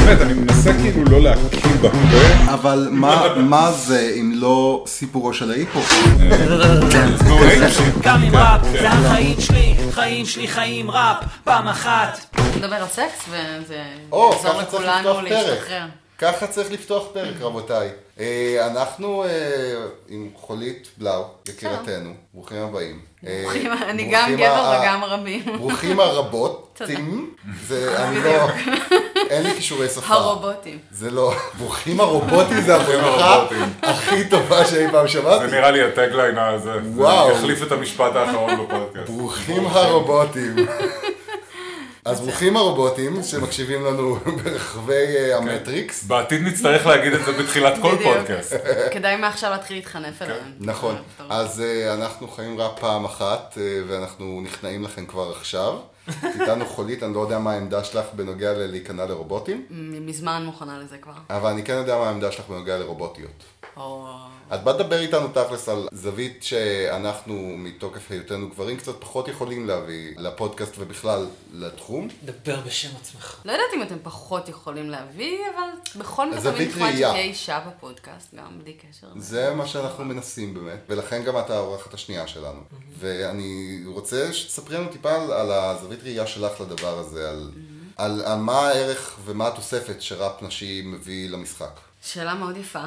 באמת, אני מנסה כאילו לא להקים בפה. אבל מה זה אם לא סיפורו של ההיפ-הופ? גם עם ראפ, זה החיים שלי, חיים שלי חיים ראפ, פעם אחת. נדבר על סקס וזה ככה יעזור צריך לכולנו לפתוח פרק. להשתחרר. ככה צריך לפתוח פרק, רבותיי. אנחנו עם חולית בלאו, יקירתנו, ברוכים הבאים. אני גם גבר וגם רבים. ברוכים הרבותים, אני לא, אין לי כישורי שפה. הרובוטים. זה לא, ברוכים הרובוטים זה הברכה הכי טובה שאי פעם שמעתי. זה נראה לי הטגליין הזה. וואו. זה יחליף את המשפט האחרון בפודקאסט. ברוכים הרובוטים. אז ברוכים הרובוטים שמקשיבים לנו ברחבי המטריקס. בעתיד נצטרך להגיד את זה בתחילת כל פודקאסט. כדאי מעכשיו להתחיל להתחנף אליהם. נכון, אז אנחנו חיים רק פעם אחת ואנחנו נכנעים לכם כבר עכשיו. איתנו חולית, אני לא יודע מה העמדה שלך בנוגע להיכנע לרובוטים. מזמן מוכנה לזה כבר. אבל אני כן יודע מה העמדה שלך בנוגע לרובוטיות. את באת לדבר איתנו תכלס על זווית שאנחנו מתוקף היותנו גברים קצת פחות יכולים להביא לפודקאסט ובכלל לתחום. דבר בשם עצמך. לא יודעת אם אתם פחות יכולים להביא, אבל בכל מקרה זווית תמיד ראייה. תהיה אישה בפודקאסט, גם בלי קשר. זה מה שאנחנו מנסים באמת, ולכן גם את האורחת השנייה שלנו. ואני רוצה שתספרי לנו טיפה על הזווית ראייה שלך לדבר הזה, על מה הערך ומה התוספת שראפ נשי מביא למשחק. שאלה מאוד יפה.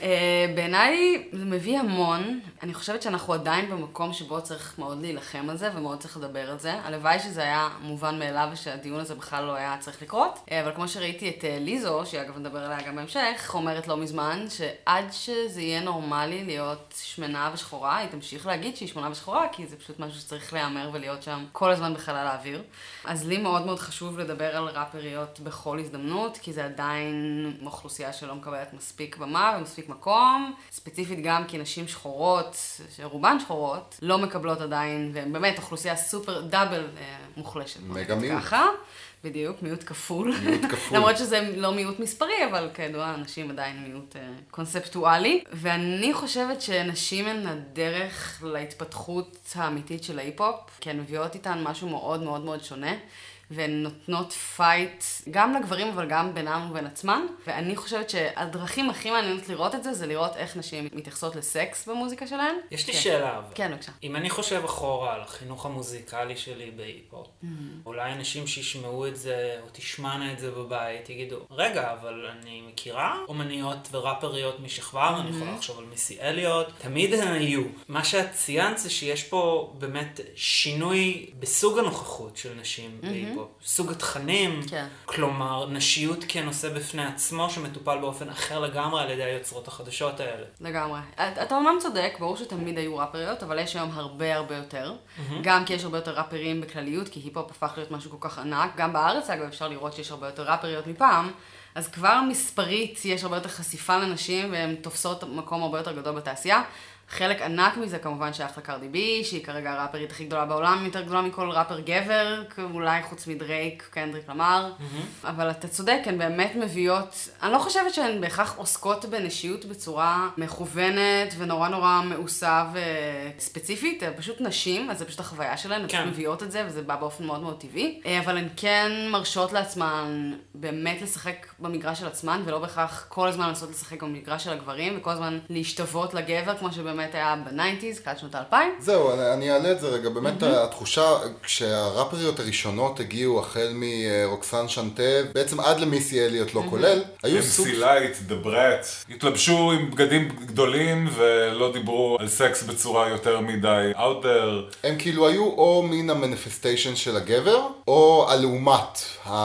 בעיניי זה מביא המון. אני חושבת שאנחנו עדיין במקום שבו צריך מאוד להילחם על זה ומאוד צריך לדבר על זה. הלוואי שזה היה מובן מאליו ושהדיון הזה בכלל לא היה צריך לקרות. אבל כמו שראיתי את ליזו, שאגב נדבר עליה גם בהמשך, אומרת לא מזמן שעד שזה יהיה נורמלי להיות שמנה ושחורה, היא תמשיך להגיד שהיא שמנה ושחורה, כי זה פשוט משהו שצריך להיאמר ולהיות שם כל הזמן בחלל האוויר. אז לי מאוד מאוד חשוב לדבר על ראפריות בכל הזדמנות, כי זה עדיין אוכלוסייה שלא מקבלת מספיק במה ומספיק מקום, ספציפית גם כי נשים שחורות, שרובן שחורות, לא מקבלות עדיין, והן באמת אוכלוסייה סופר דאבל מוחלשת. מגה מיעוט. ככה, בדיוק, מיעוט כפול. מיעוט כפול. למרות שזה לא מיעוט מספרי, אבל כידוע, נשים עדיין מיעוט קונספטואלי. ואני חושבת שנשים הן הדרך להתפתחות האמיתית של ההיפ-הופ, כי הן מביאות איתן משהו מאוד מאוד מאוד שונה. והן נותנות פייט גם לגברים אבל גם בינם ובין עצמן. ואני חושבת שהדרכים הכי מעניינות לראות את זה, זה לראות איך נשים מתייחסות לסקס במוזיקה שלהן. יש לי שאלה. כן, בבקשה. אם אני חושב אחורה על החינוך המוזיקלי שלי בהיפ-הופ, אולי אנשים שישמעו את זה או תשמענה את זה בבית יגידו, רגע, אבל אני מכירה אומניות וראפריות משכבה, אני יכולה לחשוב על מיסי אליוט, תמיד הן היו. מה שאת ציינת זה שיש פה באמת שינוי בסוג הנוכחות של נשים בהיפ-הופ. סוג התכנים, כן. כלומר, נשיות כנושא בפני עצמו שמטופל באופן אחר לגמרי על ידי היוצרות החדשות האלה. לגמרי. אתה אומנם צודק, ברור שתמיד היו ראפריות, אבל יש היום הרבה הרבה יותר. גם כי יש הרבה יותר ראפרים בכלליות, כי היפ-הופ הפך להיות משהו כל כך ענק. גם בארץ, אגב, אפשר לראות שיש הרבה יותר ראפריות מפעם. אז כבר מספרית יש הרבה יותר חשיפה לנשים, והן תופסות מקום הרבה יותר גדול בתעשייה. חלק ענק מזה כמובן שייך לקרדי בי, שהיא כרגע הראפרית הכי גדולה בעולם, יותר גדולה מכל ראפר גבר, אולי חוץ מדרייק, קנדריק למר. אבל אתה צודק, הן באמת מביאות, אני לא חושבת שהן בהכרח עוסקות בנשיות בצורה מכוונת ונורא נורא מעושה וספציפית, פשוט נשים, אז זה פשוט החוויה שלהן, הן פשוט מביאות את זה וזה בא באופן מאוד מאוד טבעי. אבל הן כן מרשות לעצמן באמת לשחק במגרש של עצמן, ולא בהכרח כל הזמן לנסות לשחק במגרש של הגברים, וכל הזמן להשתוות לגבר, כמו שבאמת היה ב-90s, תחילת שנות ה-2000. זהו, אני אעלה את זה רגע. באמת התחושה, כשהראפריות הראשונות הגיעו החל מרוקסן שנטה, בעצם עד למיסי אליוט לא כולל, היו סוג... MC Light, The Brat, התלבשו עם בגדים גדולים ולא דיברו על סקס בצורה יותר מדי out there. הם כאילו היו או מן המניפסטיישן של הגבר, או הלעומת,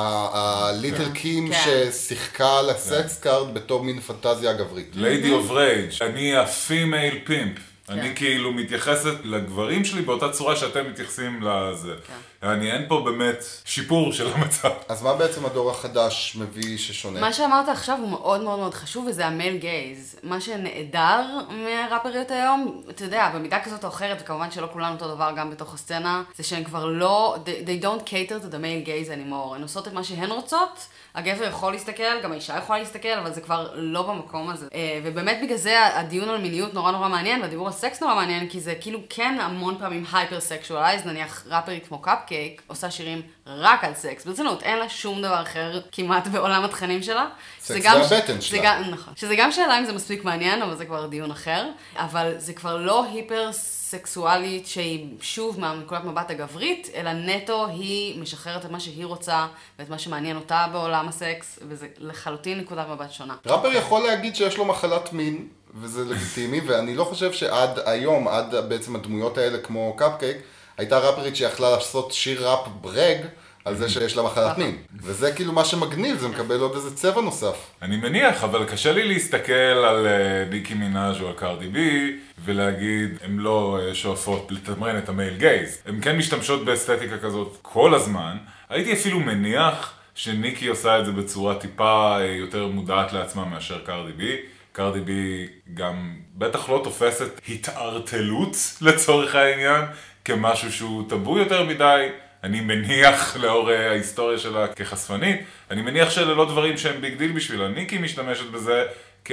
הליטל קים ששיחקה על הסקס קארד בתור מין פנטזיה גברית. Lady of Rage, אני ה-female pimp. אני כאילו מתייחסת לגברים שלי באותה צורה שאתם מתייחסים לזה. אין פה באמת שיפור של המצב. אז מה בעצם הדור החדש מביא ששונה? מה שאמרת עכשיו הוא מאוד מאוד מאוד חשוב, וזה המייל גייז. מה שנעדר מהראפריות היום, אתה יודע, במידה כזאת או אחרת, וכמובן שלא כולנו אותו דבר גם בתוך הסצנה, זה שהן כבר לא, they don't cater to the male gaze anymore. הן עושות את מה שהן רוצות, הגבר יכול להסתכל, גם האישה יכולה להסתכל, אבל זה כבר לא במקום הזה. ובאמת בגלל זה הדיון על מיניות נורא נורא מעניין, והדיבור על סקס נורא מעניין, כי זה כאילו כן המון פעמים הייפר-סקשואלייז, נניח ראפרית כמו קאפקייק, עושה שירים רק על סקס. ברצינות, אין לה שום דבר אחר כמעט בעולם התכנים שלה. סקס זה הבטן שלה. נכון. שזה גם שאלה אם זה מספיק מעניין, אבל זה כבר דיון אחר. אבל זה כבר לא היפר-סקסואלית שהיא שוב מנקודת מבט הגברית, אלא נטו היא משחררת את מה שהיא רוצה, ואת מה שמעניין אותה בעולם הסקס, וזה לחלוטין נקודת מבט שונה. ראפר יכול להגיד שיש לו מחלת מין, וזה לגיטימי, ואני לא חושב שעד היום, עד בעצם הדמויות האלה כמו קאפקייק, הייתה ראפרית שיכלה לעשות שיר ראפ ברג על זה שיש לה מחלת מין. וזה כאילו מה שמגניב, זה מקבל עוד איזה צבע נוסף. אני מניח, אבל קשה לי להסתכל על ניקי מינאז' או על קארדי בי, ולהגיד, הן לא שואפות לתמרן את המייל גייז. הן כן משתמשות באסתטיקה כזאת כל הזמן. הייתי אפילו מניח שניקי עושה את זה בצורה טיפה יותר מודעת לעצמה מאשר קארדי בי. קארדי בי גם בטח לא תופסת התערטלות לצורך העניין, כמשהו שהוא טבו יותר מדי. אני מניח לאור ההיסטוריה שלה כחשפנית, אני מניח שאלה לא דברים שהם ביג דיל בשבילה. ניקי משתמשת בזה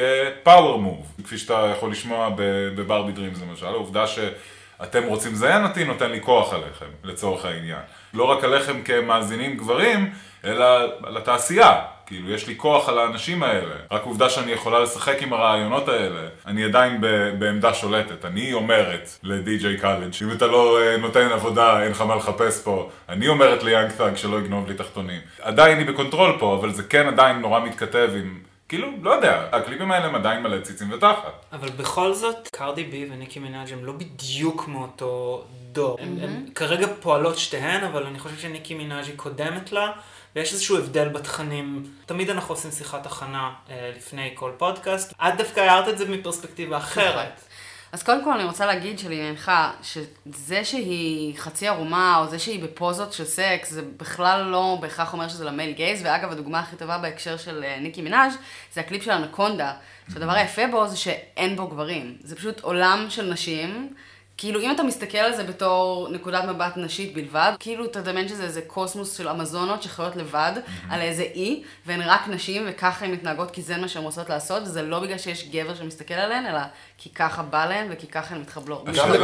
כפאוור מוב, כפי שאתה יכול לשמוע בברבי דרימס למשל. העובדה שאתם רוצים זיין אותי נותן לי כוח עליכם, לצורך העניין. לא רק עליכם כמאזינים גברים, אלא על התעשייה. כאילו, יש לי כוח על האנשים האלה. רק עובדה שאני יכולה לשחק עם הרעיונות האלה. אני עדיין בעמדה שולטת. אני אומרת לדי.ג'יי קאלג' אם אתה לא נותן עבודה, אין לך מה לחפש פה. אני אומרת ליאנג תאג שלא יגנוב לי תחתונים. עדיין היא בקונטרול פה, אבל זה כן עדיין נורא מתכתב עם... כאילו, לא יודע, הקליפים האלה הם עדיין מלא ציצים ותחת. אבל בכל זאת, קארדי בי וניקי מינאז' הם לא בדיוק מאותו דור. הם כרגע פועלות שתיהן, אבל אני חושב שניקי מינאז' היא קודמת לה, ויש איזשהו הבדל בתכנים. תמיד אנחנו עושים שיחת הכנה לפני כל פודקאסט. את דווקא הערת את זה מפרספקטיבה אחרת. אז קודם כל אני רוצה להגיד שלעניינך, שזה שהיא חצי ערומה, או זה שהיא בפוזות של סקס, זה בכלל לא בהכרח אומר שזה למייל גייז, ואגב, הדוגמה הכי טובה בהקשר של ניקי מינאז' זה הקליפ של אנקונדה, שהדבר היפה בו זה שאין בו גברים. זה פשוט עולם של נשים, כאילו אם אתה מסתכל על זה בתור נקודת מבט נשית בלבד, כאילו אתה דמיין שזה איזה קוסמוס של אמזונות שחיות לבד על איזה אי, והן רק נשים וככה הן מתנהגות כי זה מה שהן רוצות לעשות, וזה לא בגלל שיש גבר שמסתכל עליהן, אלא כי ככה בא להן וכי ככה הן מתחבלות.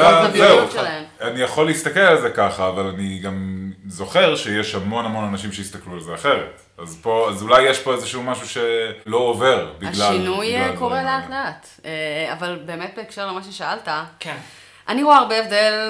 אני יכול להסתכל על זה ככה, אבל אני גם זוכר שיש המון אנשים שהסתכלו על זה אחרת. אז אולי יש פה איזשהו משהו שלא עובר בגלל... השינוי קורה לאט לאט, אבל באמת בהקשר למה ששאלת, כן. אני רואה הרבה הבדל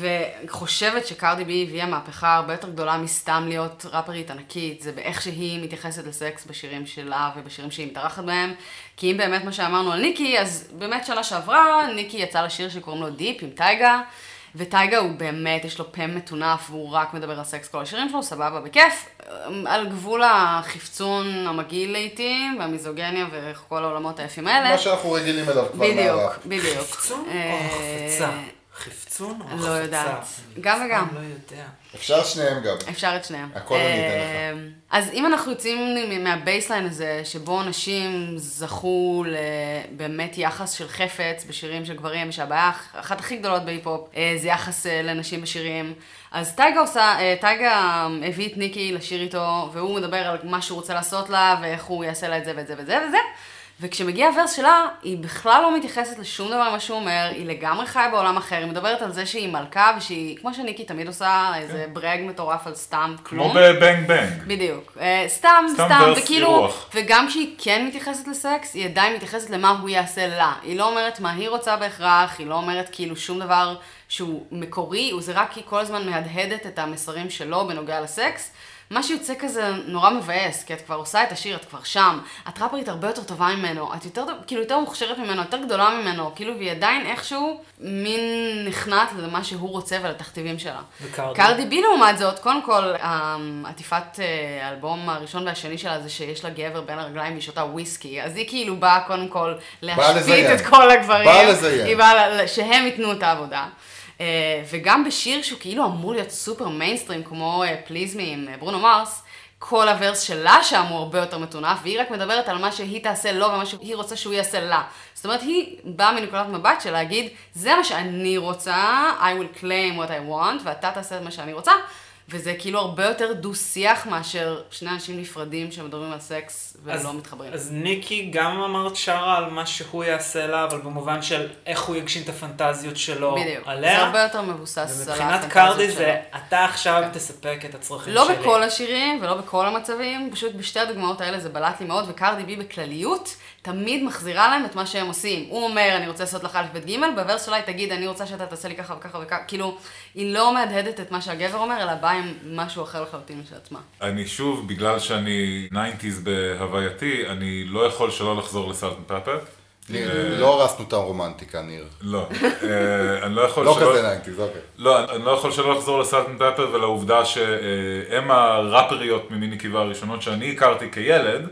וחושבת שקארדי בי הביאה מהפכה הרבה יותר גדולה מסתם להיות ראפרית ענקית, זה באיך שהיא מתייחסת לסקס בשירים שלה ובשירים שהיא מתארחת בהם, כי אם באמת מה שאמרנו על ניקי, אז באמת שנה שעברה ניקי יצא לשיר שקוראים לו דיפ עם טייגה, וטייגה הוא באמת, יש לו פה מטונף והוא רק מדבר על סקס כל השירים שלו, סבבה, בכיף, על גבול החפצון המגעיל לעתים, והמיזוגניה וכל העולמות היפים האלה. מה שאנחנו רגילים אליו כבר מהרב. בדיוק. חפצון או החפצה? חפצון או החפצה? לא יודעת. גם וגם. לא יודע. אפשר שניהם גם. אפשר את שניהם. הכל אני אתן לך. אז אם אנחנו יוצאים מהבייסליין הזה, שבו נשים זכו לבאמת יחס של חפץ בשירים של גברים, שהבעיה אחת הכי גדולות בהיפ-הופ, זה יחס לנשים בשירים. אז טייגה הביא את ניקי לשיר איתו, והוא מדבר על מה שהוא רוצה לעשות לה, ואיך הוא יעשה לה את זה ואת זה וזה וזה. וכשמגיע הוורס שלה, היא בכלל לא מתייחסת לשום דבר מה שהוא אומר, היא לגמרי חיה בעולם אחר, היא מדברת על זה שהיא מלכה, ושהיא, כמו שניקי תמיד עושה, איזה ברג מטורף על סתם, כמו בבנג בנג. בדיוק. סתם, וכאילו, וגם כשהיא כן מתייחסת לסקס, היא עדיין מתייחסת למה הוא יעשה לה. היא לא אומרת מה היא רוצה בהכרח, היא לא אומרת כאילו שום דבר שהוא מקורי, זה רק היא כל הזמן מהדהדת את המסרים שלו בנוגע לסקס. מה שיוצא כזה נורא מבאס, כי את כבר עושה את השיר, את כבר שם, את ראפרית הרבה יותר טובה ממנו, את יותר מוכשרת ממנו, יותר גדולה ממנו, כאילו, והיא עדיין איכשהו מין נכנעת למה שהוא רוצה ולתכתיבים שלה. קארדי בי לעומת זאת, קודם כל, עטיפת האלבום הראשון והשני שלה זה שיש לה גבר בין הרגליים והיא שותה וויסקי, אז היא כאילו באה קודם כל להשפיט את כל הגברים, היא באה שהם ייתנו את העבודה. וגם בשיר שהוא כאילו אמור להיות סופר מיינסטרים, כמו פליז מי עם ברונו מרס, כל הוורס שלה שם הוא הרבה יותר מטונף, והיא רק מדברת על מה שהיא תעשה לו ומה שהיא רוצה שהוא יעשה לה. זאת אומרת, היא באה מנקודת מבט של להגיד, זה מה שאני רוצה, I will claim what I want, ואתה תעשה את מה שאני רוצה, וזה כאילו הרבה יותר דו-שיח מאשר שני אנשים נפרדים שמדברים על סקס ולא מתחברים. אז ניקי גם אמרת שרה על מה שהוא יעשה לה, אבל במובן של איך הוא יגשים את הפנטזיות שלו בדיוק. עליה. זה הרבה יותר מבוסס על הפנטזיות שלו. ומבחינת קרדי זה, אתה עכשיו תספק את הצרכים לא שלי. בכל השירים ולא בכל המצבים, פשוט בשתי הדוגמאות האלה זה בלט לי מאוד, וקרדי בי בכלליות תמיד מחזירה להם את מה שהם עושים. הוא אומר, אני רוצה לעשות לך א' ב' ג', בוורס שלה היא תגיד, אני רוצה שאתה תעשה לי ככה וככה וככה, כאילו, היא לא מהדהדת את מה שהגבר אומר, אלא באה עם משהו אחר לחלוטין של עצמה. אני שוב, בגלל שאני 90s בהווייתי, אני לא יכול שלא לחזור לסלט פפר. לא הרסנו את הרומנטיקה, ניר. לא, אני לא יכול לא שלא... כזה 90s, אוקיי. לא, אני לא יכול שלא לחזור לסלט פפר ולעובדה שהם הראפריות ממיני קיבה הראשונות שאני הכרתי כילד,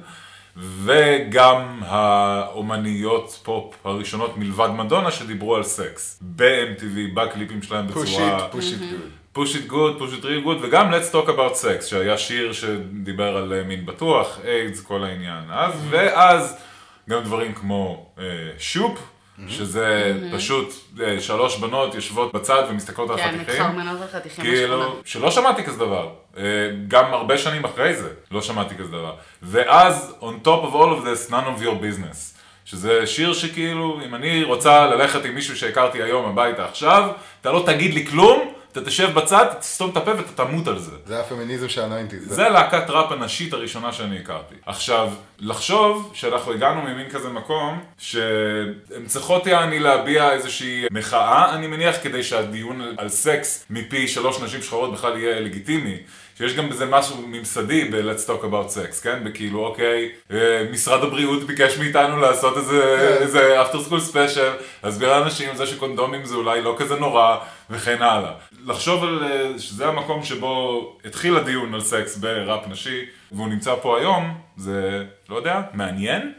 וגם האומניות פופ הראשונות מלבד מדונה שדיברו על סקס. ב-MTV, בקליפים שלהם בצורה... push it good. push it good, push it real good, וגם Let's Talk About Sex, שהיה שיר שדיבר על מין בטוח, איידס, כל העניין. ואז גם דברים כמו שופ, שזה פשוט 3 בנות יושבות בצד ומסתכלות על חתיכים. כן, מתחרמנות על חתיכים כאילו, בשכונה. שלא שמעתי כזה דבר. גם הרבה שנים אחרי זה, לא שמעתי כזה דבר. ואז, on top of all of this, none of your business. שזה שיר שכאילו, אם אני רוצה ללכת עם מישהו שהכרתי היום הביתה עכשיו, אתה לא תגיד לי כלום, אתה תשב בצד, תסתום את הפה ואתה תמות על זה. זה הפמיניזם של ה-90s. זה להקת ראפ הנשית הראשונה שאני הכרתי. עכשיו, לחשוב שאנחנו הגענו ממין כזה מקום, שהן צריכות יעני להביע איזושהי מחאה, אני מניח, כדי שהדיון על סקס מפי 3 נשים שחורות בכלל יהיה לגיטימי. שיש גם בזה משהו ממסדי ב-Let's Talk About Sex, כן? בכאילו, אוקיי, משרד הבריאות ביקש מאיתנו לעשות איזה after school special, להסביר לאנשים על זה שקונדומים זה אולי לא כזה נורא, וכן הלאה. לחשוב על שזה המקום שבו התחיל הדיון על סקס בראפ נשי, והוא נמצא פה היום, זה, לא יודע, מעניין?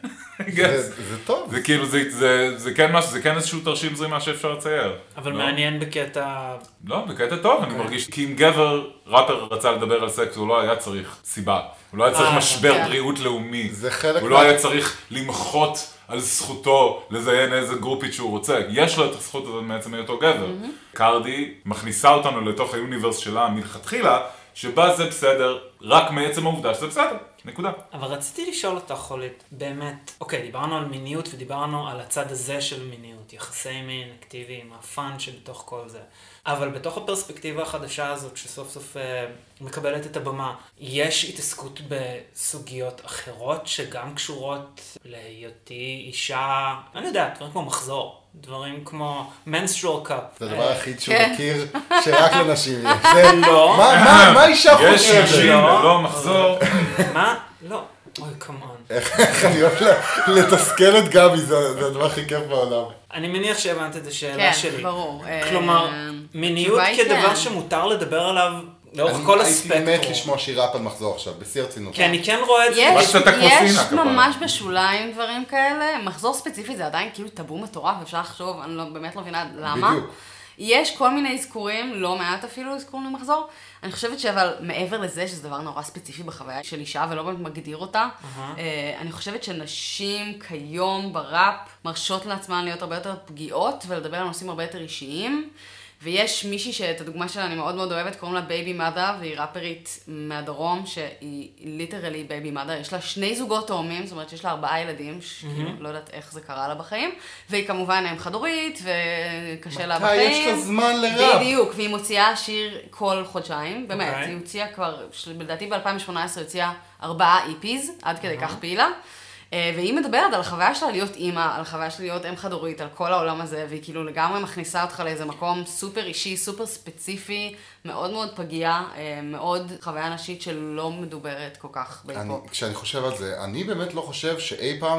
זה טוב. זה כאילו, זה כן משהו, זה כן איזשהו תרשים זרימה שאפשר לצייר. אבל מעניין בקטע... לא, בקטע טוב, אני מרגיש, כי אם גבר ראפר רצה לדבר על סקס, הוא לא היה צריך סיבה. הוא לא היה צריך משבר בריאות לאומי. הוא לא היה צריך למחות על זכותו לזיין איזה גרופית שהוא רוצה. יש לו את הזכות הזאת מעצם היותו גבר. קרדי מכניסה אותנו לתוך היוניברס שלה מלכתחילה, שבה זה בסדר, רק מעצם העובדה שזה בסדר. נקודה. אבל רציתי לשאול אותך, חולית, באמת, אוקיי, דיברנו על מיניות ודיברנו על הצד הזה של מיניות, יחסי מין, אקטיביים, הפאן שבתוך כל זה. אבל בתוך הפרספקטיבה החדשה הזאת, שסוף סוף מקבלת את הבמה, יש התעסקות בסוגיות אחרות שגם קשורות להיותי אישה, אני יודע, דברים כמו מחזור, דברים כמו menstrual cup. זה הדבר היחיד שהוא מכיר שרק לנשים יש. זה לא. מה אישה חושבת? יש נשים ללא מחזור. מה? לא. אוי, כמובן. איך אני אוהב לתסכל את גבי, זה הדבר הכי כיף בעולם. אני מניח שהבנת את השאלה שלי. כן, ברור. כלומר, מיניות כדבר שמותר לדבר עליו לאורך כל הספקטרום. הייתי מת לשמוע שיר ראפ על מחזור עכשיו, בשיא הרצינות. כי אני כן רואה את זה. יש ממש בשוליים דברים כאלה, מחזור ספציפי זה עדיין כאילו טאבו מטורף, אפשר לחשוב, אני באמת לא מבינה למה. בדיוק. יש כל מיני אזכורים, לא מעט אפילו אזכורים למחזור. אני חושבת שאבל מעבר לזה, שזה דבר נורא ספציפי בחוויה של אישה ולא באמת מגדיר אותה, אני חושבת שנשים כיום בראפ מרשות לעצמן להיות הרבה יותר פגיעות ולדבר על נושאים הרבה יותר אישיים. ויש מישהי שאת הדוגמה שלה אני מאוד מאוד אוהבת, קוראים לה בייבי מדה, והיא ראפרית מהדרום, שהיא ליטרלי בייבי מדה, יש לה 2 זוגות תאומים, זאת אומרת שיש לה 4 ילדים, שכאילו לא יודעת איך זה קרה לה בחיים, והיא כמובן אם חד-הורית, וקשה לה בחיים. מתי יש לה זמן לראפ? בדיוק, והיא מוציאה שיר כל חודשיים, באמת, היא הוציאה כבר, לדעתי ב-2018 הוציאה 4 EPs, עד כדי כך פעילה. והיא מדברת על החוויה שלה להיות אימא, על החוויה שלה להיות אם חד-הורית, על כל העולם הזה, והיא כאילו לגמרי מכניסה אותך לאיזה מקום סופר אישי, סופר ספציפי, מאוד מאוד פגיע, מאוד חוויה נשית שלא מדוברת כל כך בהיפופ. כשאני חושב על זה, אני באמת לא חושב שאי פעם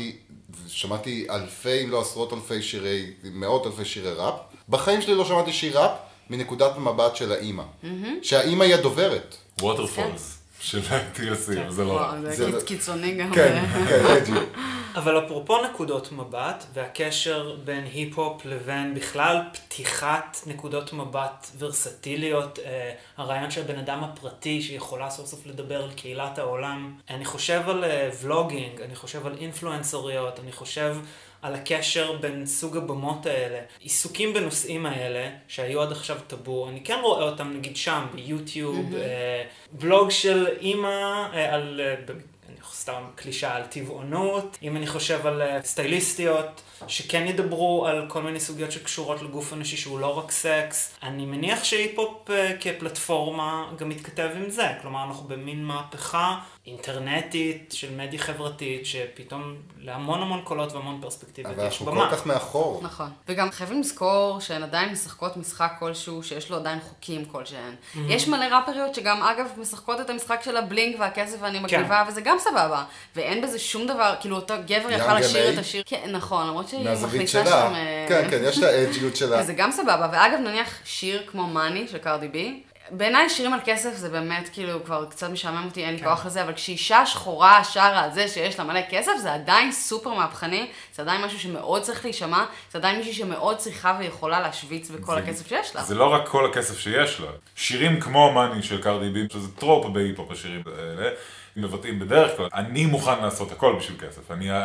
שמעתי אלפי, אם לא עשרות אלפי שירי, מאות אלפי שירי ראפ. בחיים שלי לא שמעתי שיר ראפ מנקודת מבט של האימא. שהאימא היא הדוברת. Waterfalls. של TLC, זה לא... זה קיצוני גם. כן, אג'י. אבל אפרופו נקודות מבט, והקשר בין היפ-הופ לבין בכלל פתיחת נקודות מבט ורסטיליות, הרעיון של הבן אדם הפרטי שיכולה סוף סוף לדבר על קהילת העולם. אני חושב על ולוגינג, אני חושב על אינפלואנסריות, אני חושב על הקשר בין סוג הבמות האלה. עיסוקים בנושאים האלה, שהיו עד עכשיו טאבו, אני כן רואה אותם נגיד שם, ביוטיוב, בלוג של אמא על... אני סתם קלישה על טבעונות, אם אני חושב על סטייליסטיות שכן ידברו על כל מיני סוגיות שקשורות לגוף אנושי שהוא לא רק סקס. אני מניח שהיפ-הופ כפלטפורמה גם מתכתב עם זה, כלומר אנחנו במין מהפכה אינטרנטית של מדיה חברתית שפתאום להמון המון קולות והמון פרספקטיביות יש במה. אבל אנחנו כל כך מאחור. נכון. וגם חייבים לזכור שהן עדיין משחקות משחק כלשהו שיש לו עדיין חוקים כלשהן. יש מלא ראפריות שגם אגב משחקות את המשחק של הבלינק והכסף ואני מגניבה וזה גם סבבה. ואין בזה שום דבר, כאילו אותו גבר יכל לשיר את השיר. כן, נכון, למרות שהיא מכניסה שם... כן, כן, יש לה האג'יות שלה. וזה גם סבבה. ואגב נניח שיר כמו מאני של קארדי בי, בעיניי שירים על כסף זה באמת כאילו כבר קצת משעמם אותי, אין לי כוח לזה, אבל כשאישה שחורה שרה על זה שיש לה מלא כסף, זה עדיין סופר מהפכני, זה עדיין משהו שמאוד צריך להישמע, זה עדיין מישהי שמאוד צריכה ויכולה להשוויץ בכל הכסף שיש לה. זה לא רק כל הכסף שיש לה. שירים כמו מאני של קארדי בי, שזה טרופ בהיפ-הופ השירים האלה, מבטאים בדרך כלל, אני מוכן לעשות הכל בשביל כסף.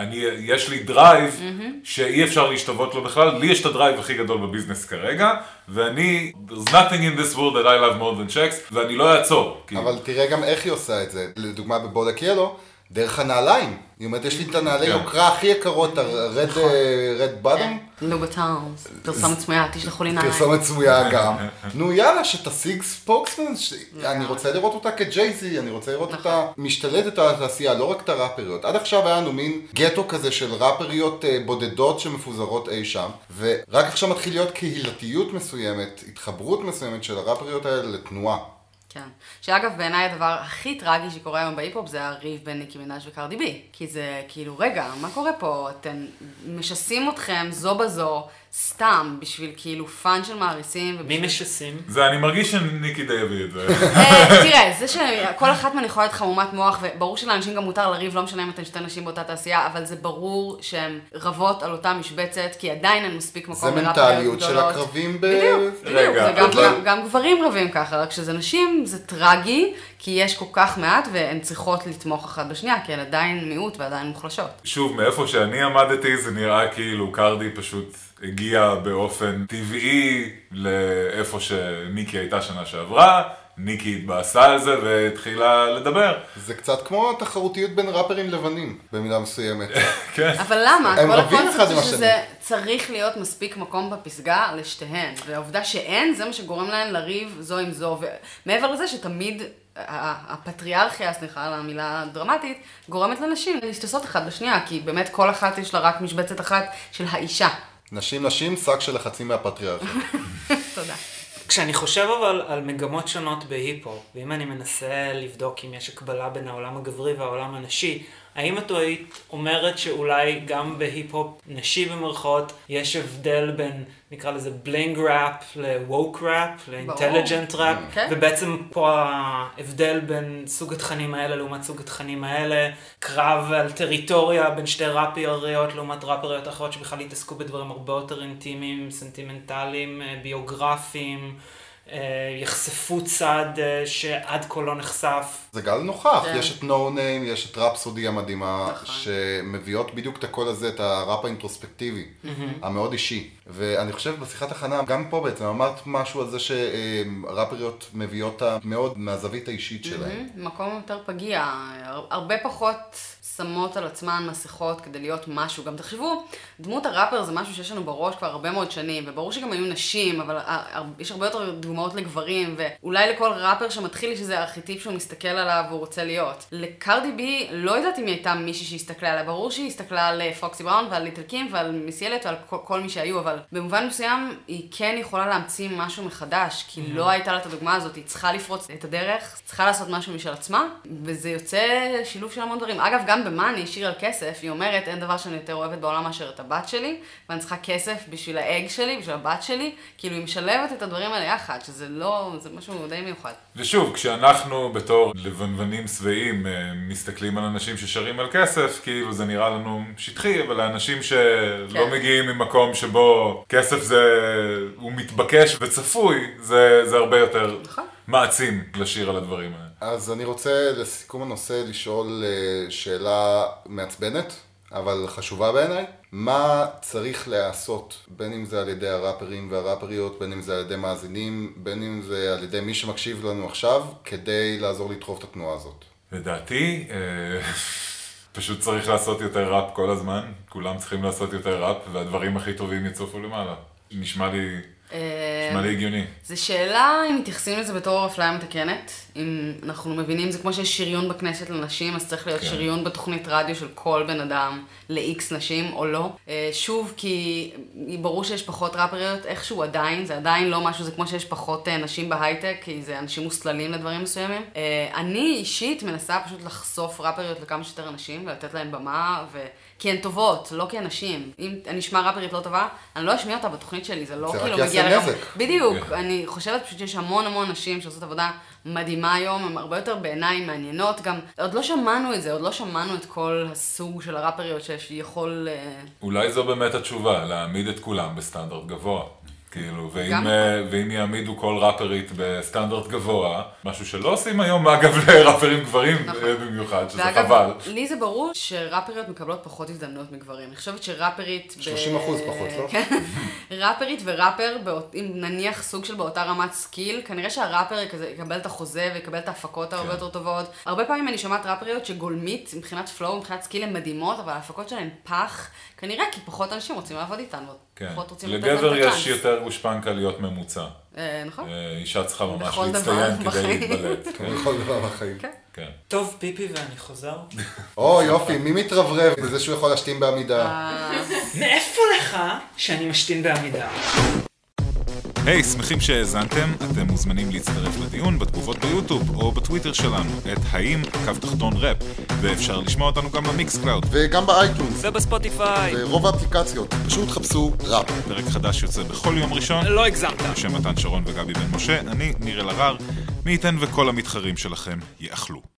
יש לי דרייב שאי אפשר להשתוות לו בכלל, לי יש את הדרייב הכי גדול בביזנס כרגע, ואני, there's nothing in this world that I love more than checks, ואני לא אעצור. אבל תראה גם איך היא עושה את זה. לדוגמה בבודק ילו, דרך הנעליים. היא אומרת, יש לי את הנעלי יוקרה הכי יקרות, ה-red bottom. לובוטאונס, פרסומת סמויה, תשלחו לי נעליים. פרסומת סמויה גם. נו יאללה, שתשיג ספוקסמן, אני רוצה לראות אותה כג'ייזי, אני רוצה לראות אותה משתלטת על התעשייה, לא רק את הראפריות. עד עכשיו היה לנו מין גטו כזה של ראפריות בודדות שמפוזרות אי שם, ורק עכשיו מתחיל להיות קהילתיות מסוימת, התחברות מסוימת של הראפריות האלה לתנועה. כן. שאגב, בעיניי הדבר הכי טרגי שקורה היום בהיפ-הופ זה הריב בין ניקי מנאז' וקארדי בי. כי זה כאילו, רגע, מה קורה פה? אתם משסים אתכם זו בזו, סתם, בשביל כאילו פאן של מעריסים. מי משסים? זה, אני מרגיש שניקי די הביא את זה. תראה, זה שכל אחת מהן יכולה להיות חמומת מוח, וברור שלאנשים גם מותר לריב, לא משנה אם אתן שתי נשים באותה תעשייה, אבל זה ברור שהן רבות על אותה משבצת, כי עדיין אין מספיק מקום לראפריות גדולות. זה מנטליות של הקרבים בדיוק, גם גברים רבים ככה, רק שזה נשים זה טרגי, כי יש כל כך מעט, והן צריכות לתמוך אחת בשנייה, כי הן עדיין מיעוט ועדיין מוחלשות. שוב, מאיפה שאני עמדתי, זה נראה כאילו קארדי פשוט הגיע באופן טבעי לאיפה שניקי הייתה שנה שעברה, ניקי התבאסה על זה והתחילה לדבר. זה קצת כמו תחרותיות בין ראפרים לבנים, במידה מסוימת. כן. אבל למה? הם כל רבים אחד הקונספט עם השני. שזה צריך להיות מספיק מקום בפסגה לשתיהן, והעובדה שאין, זה מה שגורם להן לריב זו עם זו, ומעבר לזה שתמיד הפטריארכיה, סליחה על המילה הדרמטית, גורמת לנשים להשתסות אחת בשנייה, כי באמת כל אחת יש לה רק משבצת אחת של האישה. נשים, שק של לחצים מהפטריארכיה. תודה. כשאני חושב אבל על מגמות שונות בהיפ-הופ, ואם אני מנסה לבדוק אם יש הקבלה בין העולם הגברי והעולם הנשי, האם את היית אומרת שאולי גם בהיפ-הופ נשי במרכאות יש הבדל בין, נקרא לזה בלינג ראפ לווק ראפ, לאינטליג'נט ראפ, ובעצם פה ההבדל בין סוג התכנים האלה לעומת סוג התכנים האלה, קרב על טריטוריה בין שתי ראפריות לעומת ראפריות אחרות שבכלל התעסקו בדברים הרבה יותר אינטימיים, סנטימנטליים, ביוגרפיים, יחשפו צד שעד כה לא נחשף. זה גל נוכח, יש את No Name, יש את ראפסודי המדהימה, שמביאות בדיוק את הקול הזה, את הראפ האינטרוספקטיבי, המאוד אישי. ואני חושב בשיחת הכנה, גם פה בעצם, אמרת משהו על זה שראפריות מביאות מאוד מהזווית האישית שלהם. מקום יותר פגיע, הרבה פחות שמות על עצמן מסכות כדי להיות משהו. גם תחשבו, דמות הראפר זה משהו שיש לנו בראש כבר הרבה מאוד שנים, וברור שגם היו נשים, אבל יש הרבה יותר דוגמאות לגברים, ואולי לכל ראפר שמתחיל שזה ארכיטיפ שהוא מסתכל עליו והוא רוצה להיות. לקארדי בי, לא יודעת אם היא הייתה מישהי שהסתכלה עליה, ברור שהיא הסתכלה על פוקסי בראון ועל ליטל קים ועל מיס ילד ועל כל מי שהיו, אבל במובן מסוים היא כן יכולה להמציא משהו מחדש, כי לא הייתה לה את הדוגמה הזאת, היא צריכה לפרוץ את הדרך, צריכה לעשות משהו משל עצמה, וזה יוצא שילוב של המון דברים. אגב, גם במאני, שיר על כסף, היא אומרת, אין דבר שאני יותר אוהבת בעולם מאשר את הבת שלי, ואני צריכה כסף בשביל האג שלי, בשביל הבת שלי, כאילו היא משלבת את הדברים האלה יחד, שזה לא, זה משהו די מיוחד. ושוב, כשאנחנו בתור לבנוונים שבעים מסתכלים על אנשים ששרים על כסף, כאילו זה נראה לנו שטחי, אבל האנשים שלא מגיעים ממקום שבו כסף הוא מתבקש וצפוי, זה הרבה יותר מעצים לשיר על הדברים האלה. אז אני רוצה לסיכום הנושא לשאול שאלה מעצבנת, אבל חשובה בעיניי. מה צריך לעשות, בין אם זה על ידי הראפרים והראפריות, בין אם זה על ידי מאזינים, בין אם זה על ידי מי שמקשיב לנו עכשיו, כדי לעזור לדחוף את התנועה הזאת? לדעתי, פשוט צריך לעשות יותר ראפ כל הזמן. כולם צריכים לעשות יותר ראפ, והדברים הכי טובים יצופו למעלה. נשמע לי הגיוני. זו שאלה אם מתייחסים לזה בתור אפליה מתקנת. אם אנחנו מבינים, זה כמו שיש שריון בכנסת לנשים, אז צריך להיות שריון בתוכנית רדיו של כל בן אדם ל-X נשים או לא. שוב, כי ברור שיש פחות ראפריות, איכשהו עדיין, זה עדיין לא משהו, זה כמו שיש פחות נשים בהייטק, כי זה אנשים מוסללים לדברים מסוימים. אני אישית מנסה פשוט לחשוף ראפריות לכמה שיותר אנשים, ולתת להן במה, כי הן טובות, לא כאנשים. אם אני אשמע ראפרית לא טובה, אני לא אשמיע אותה בתוכנית שלי, זה לא כאילו מגיע נזק. בדיוק, אני חושבת פשוט שיש המון נשים שעושות עבודה מדהימה היום, הן הרבה יותר בעיניי מעניינות, גם עוד לא שמענו את זה, עוד לא שמענו את כל הסוג של הראפריות שיכול... אולי זו באמת התשובה, להעמיד את כולם בסטנדרט גבוה. כאילו, ואם יעמידו כל ראפרית בסטנדרט גבוה, משהו שלא עושים היום, אגב, לראפרים גברים במיוחד, שזה חבל. ואגב, לי זה ברור שראפריות מקבלות פחות הזדמנויות מגברים. אני חושבת שראפרית... 30% פחות, לא? ראפרית וראפר, אם נניח סוג של באותה רמת סקיל, כנראה שהראפר יקבל את החוזה ויקבל את ההפקות הרבה יותר טובות. הרבה פעמים אני שומעת ראפריות שגולמית, מבחינת פלואו, מבחינת סקיל הן מדהימות, אבל ההפקות שלהן פח, כנראה כי פחות אנשים רוצים לעבוד איתנו. לגבר יש יותר גושפנקה להיות ממוצע. נכון. אישה צריכה ממש להצטיין כדי להתבלט. בכל דבר בחיים. טוב, פיפי ואני חוזר. או יופי, מי מתרברב בזה שהוא יכול להשתין בעמידה? מאיפה לך שאני משתין בעמידה? היי, שמחים שהאזנתם, אתם מוזמנים להצטרף לדיון בתגובות ביוטיוב או בטוויטר שלנו, את _ראפ, ואפשר לשמוע אותנו גם במיקס קלאוד. וגם באייטונס. ובספוטיפיי. ורוב האפליקציות, פשוט חפשו ראפ. פרק חדש יוצא בכל יום ראשון. לא הגזמת. בשם מתן שרון וגבי בן משה, אני ניר אלהרר, מי ייתן וכל המתחרים שלכם יאכלו.